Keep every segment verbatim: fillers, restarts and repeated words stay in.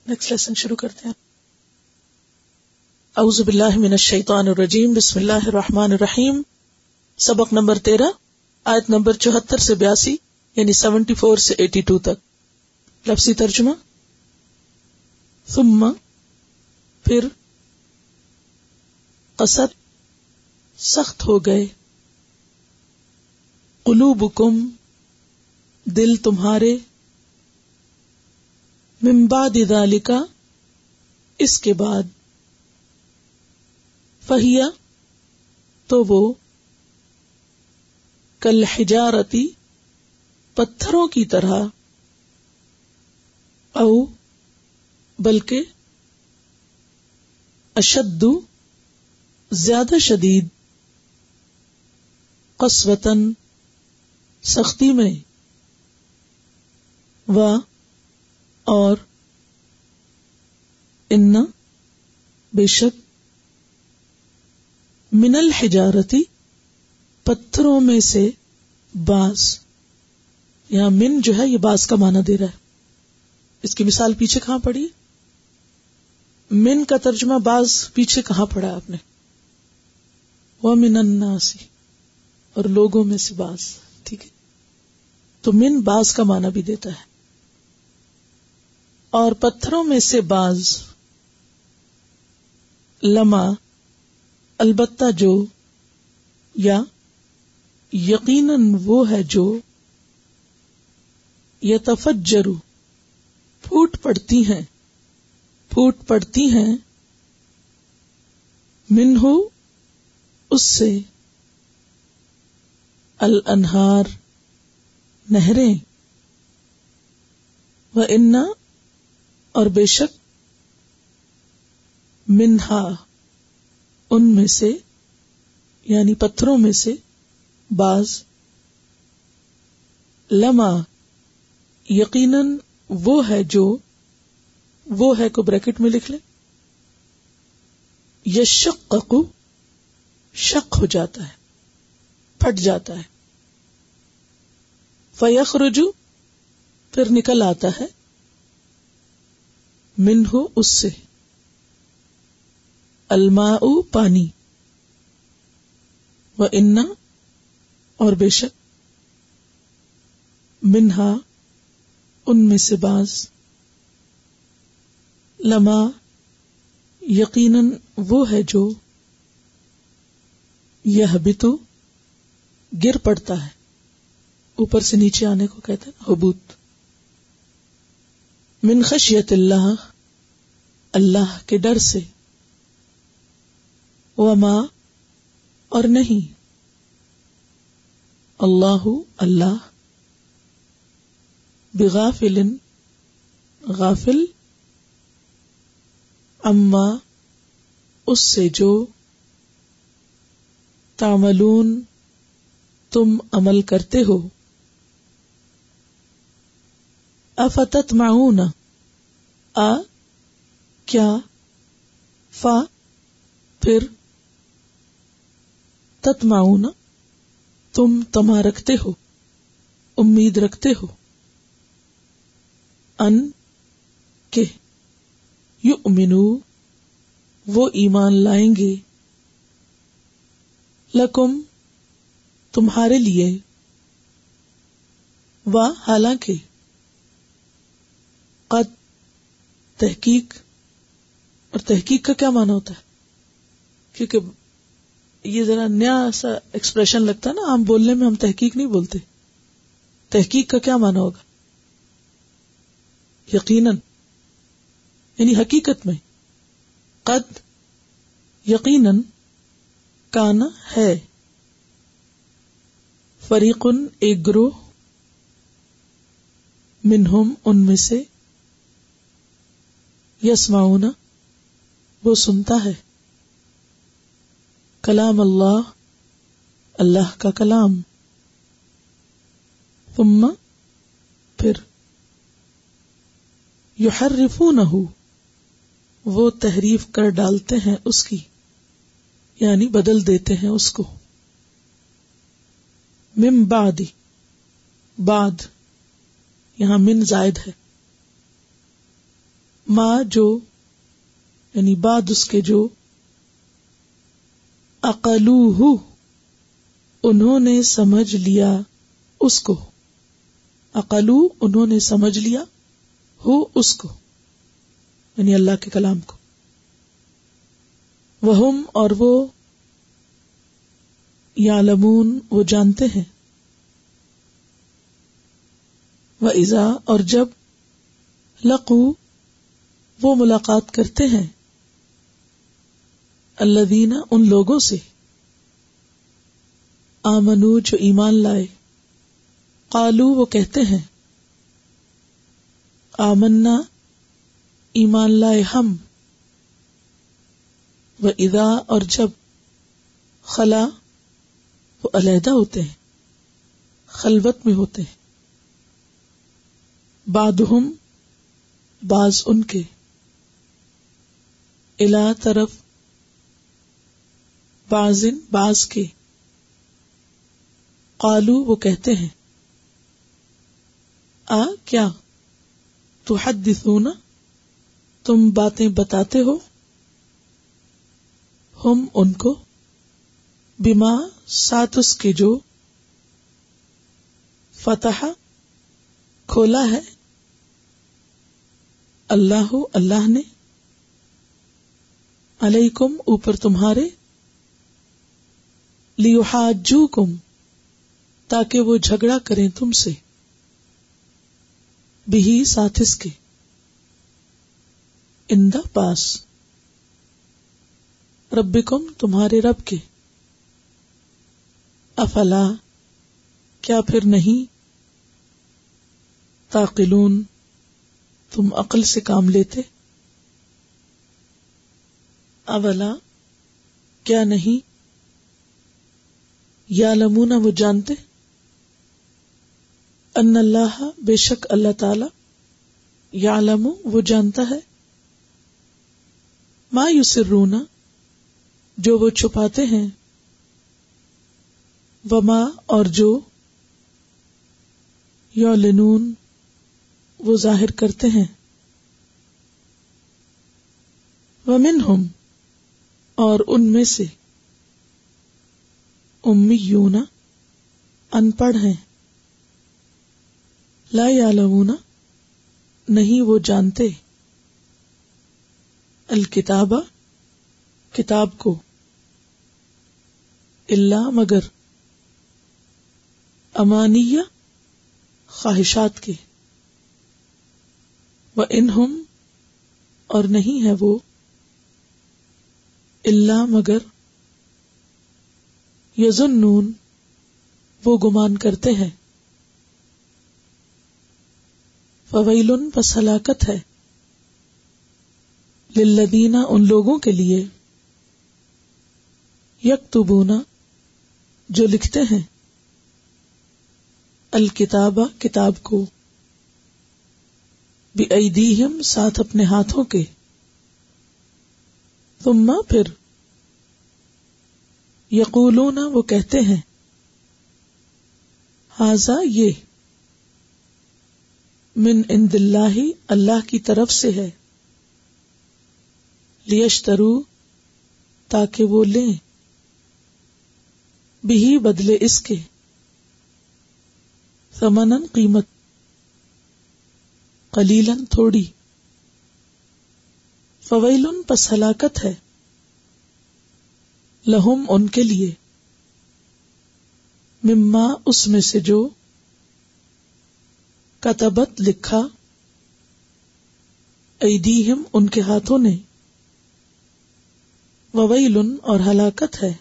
Next lesson شروع کرتے ہیں. اعوذ باللہ من الشیطان الرجیم، بسم اللہ الرحمن الرحیم. سبق نمبر تیرہ، آیت نمبر چوہتر سے بیاسی یعنی سیونٹی فور سے ایٹی ٹو تک. لفظی ترجمہ. ثم پھر، قصد سخت ہو گئے، قلوبکم دل تمہارے، من بعد ذالک اس کے بعد، فہی تو وہ، کالحجارتی پتھروں کی طرح، او بلکہ، اشد زیادہ شدید، قسوتاً سختی میں، و اور، ان بے شک، من الحجارتی پتھروں میں سے، بعض یہاں من جو ہے یہ بعض کا معنی دے رہا ہے. اس کی مثال پیچھے کہاں پڑھی؟ من کا ترجمہ بعض پیچھے کہاں پڑھا آپ نے؟ وَمِنَ النَّاسِ اور لوگوں میں سے بعض. ٹھیک ہے، تو من بعض کا معنی بھی دیتا ہے. اور پتھروں میں سے بعض، لما البتہ جو، یا یقیناً وہ ہے جو، یتفجر پھوٹ پڑتی ہیں پھوٹ پڑتی ہیں منہ اس سے، الانہار نہریں، وَإِنَّ اور بے شک، منہا ان میں سے یعنی پتھروں میں سے بعض، لما یقیناً وہ ہے جو، وہ ہے کو بریکٹ میں لکھ لیں، یشقق شق ہو جاتا ہے، پھٹ جاتا ہے، فیخرج پھر نکل آتا ہے، منہ اس سے، الماء پانی، وَإِنَّ اور بے شک، منہا ان میں سے بعض، لما یقیناً وہ ہے جو، یہبط گر پڑتا ہے، اوپر سے نیچے آنے کو کہتے ہیں حبوط. من خشیت اللہ اللہ کے ڈر سے، وما اور نہیں، اللہ اللہ، بغافل غافل، اما اس سے جو، تعملون تم عمل کرتے ہو. افتطمعون آ کیا، فا پھر، تطمعون تم طمع رکھتے ہو، امید رکھتے ہو، ان کہ، یؤمنو وہ ایمان لائیں گے، لکم تمہارے لیے، و حالانکہ، قد تحقیق، اور تحقیق کا کیا معنی ہوتا ہے؟ کیونکہ یہ ذرا نیا سا ایکسپریشن لگتا ہے نا، عام بولنے میں ہم تحقیق نہیں بولتے. تحقیق کا کیا معنی ہوگا؟ یقیناً یعنی حقیقت میں، قد یقیناً، کانا ہے، فریقن ایک گروہ، منہم ان میں سے، یسمعون وہ سنتا ہے، کلام اللہ اللہ کا کلام، ثم پھر، یحرفونہ وہ تحریف کر ڈالتے ہیں اس کی، یعنی بدل دیتے ہیں اس کو، من بعد بعد یہاں من زائد ہے، ما جو یعنی بعد اس کے جو عقلوہ انہوں نے سمجھ لیا اس کو، عقلو انہوں نے سمجھ لیا ہو اس کو یعنی اللہ کے کلام کو، وہم اور وہ یعلمون وہ جانتے ہیں، وَإِذَا اور جب لقو وہ ملاقات کرتے ہیں الذین ان لوگوں سے آمنو جو ایمان لائے، قالو وہ کہتے ہیں آمنا ایمان لائے ہم، وَإِذَا اور جب خلا وہ علیحدہ ہوتے ہیں، خلوت میں ہوتے ہیں، بعضہم بعض ان کے، الا طرف بعضن بعض کے، قالو وہ کہتے ہیں آ کیا تحدثون تم باتیں بتاتے ہو، ہم ان کو، بما ساتھ اس کے جو فتح کھولا ہے اللہ اللہ نے علیکم اوپر تمہارے، لیحاجوکم تاکہ وہ جھگڑا کریں تم سے، بہی ساتھ اس کے، اندہ پاس، ربکم تمہارے رب کے، افلا کیا پھر نہیں، تعقلون تم عقل سے کام لیتے، اولا کیا نہیں، یعلمون وہ جانتے، ان اللہ بے شک اللہ تعالی، یعلم وہ جانتا ہے، ما یسرون جو وہ چھپاتے ہیں، وما اور جو یعلنون وہ ظاہر کرتے ہیں، ومنہم اور ان میں سے امیون ان پڑھ ہیں، لا یعلمون نہیں وہ جانتے، الکتاب کتاب کو، الا مگر، امانیہ خواہشات کے، وَإِنْهُمْ اور نہیں ہے وہ، الا مگر، یظنون وہ گمان کرتے ہیں، فویل پس ہلاکت ہے، للذین ان لوگوں کے لیے، یکتبون جو لکھتے ہیں، الکتاب کتاب کو، بِأَیْدِیہم ساتھ اپنے ہاتھوں کے، ثم پھر، یقولون وہ کہتے ہیں، ھذا یہ، من عند اللہ اللہ کی طرف سے ہے، لیشترو تاکہ وہ لیں، بہی بدلے اس کے، ثمناً قیمت، قلیلاً تھوڑی، فویلن پس ہلاکت ہے، لہم ان کے لیے، مما اس میں سے جو، کتبت لکھا، ایدیہم ان کے ہاتھوں نے، وویلن اور ہلاکت ہے،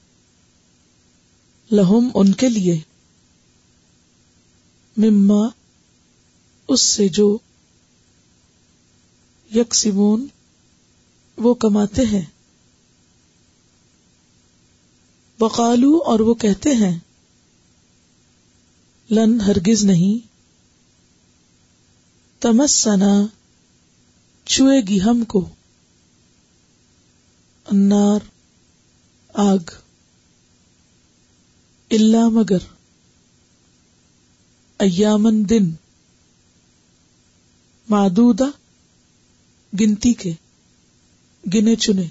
لہم ان کے لیے، مما اس سے جو، یکسبون وہ کماتے ہیں، وقالو اور وہ کہتے ہیں، لن ہرگز نہیں، تمسنا چھوئے گی ہم کو، النار آگ، الا مگر، ایامن دن، معدودہ گنتی کے، گنے چنے.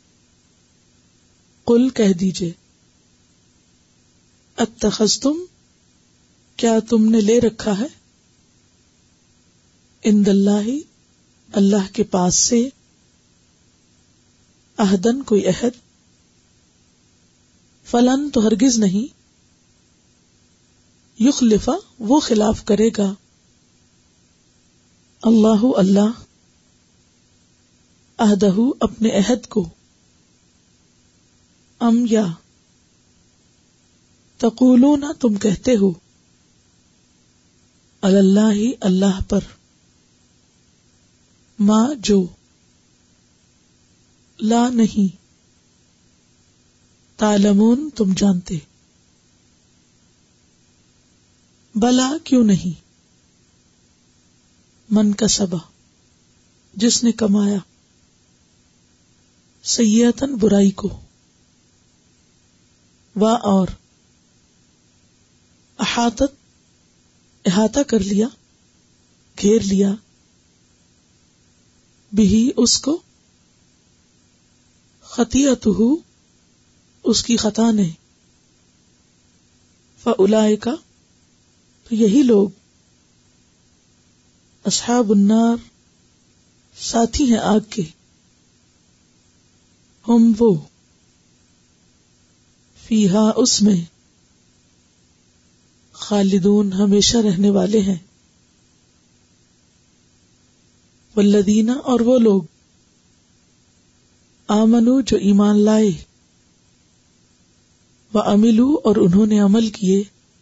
قل کہہ دیجئے، اتخذتم کیا تم نے لے رکھا ہے، عند اللہ اللہ کے پاس سے، عہدن کوئی عہد، فلن تو ہرگز نہیں، یخلفا وہ خلاف کرے گا، اللہ اللہ، عہدہ اپنے عہد کو، ام یا تقولون تم کہتے ہو، علی اللہ اللہ پر، ما جو، لا نہیں، تعلمون تم جانتے، بلا کیوں نہیں، من کسبا جس نے کمایا، سیئتن برائی کو، وا اور، احاطت احاطہ کر لیا، گھیر لیا، بھی اس کو، خطیئتہ اس کی خطا نے، فاولئک تو یہی لوگ، اصحاب النار ساتھی ہیں آگ کے، ہم وہ، فیہا اس میں، خالدون ہمیشہ رہنے والے ہیں، والذین اور وہ لوگ، آمنو جو ایمان لائے، وعملوا اور انہوں نے عمل کیے،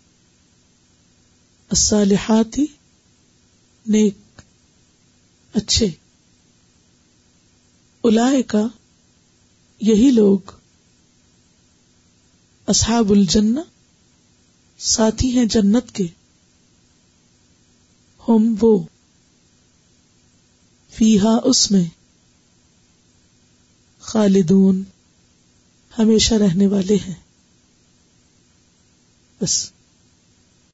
الصالحات نیک اچھے، اولئک یہی لوگ، اصحاب الجنہ ساتھی ہیں جنت کے، ہم وہ، فیہا اس میں، خالدون ہمیشہ رہنے والے ہیں. بس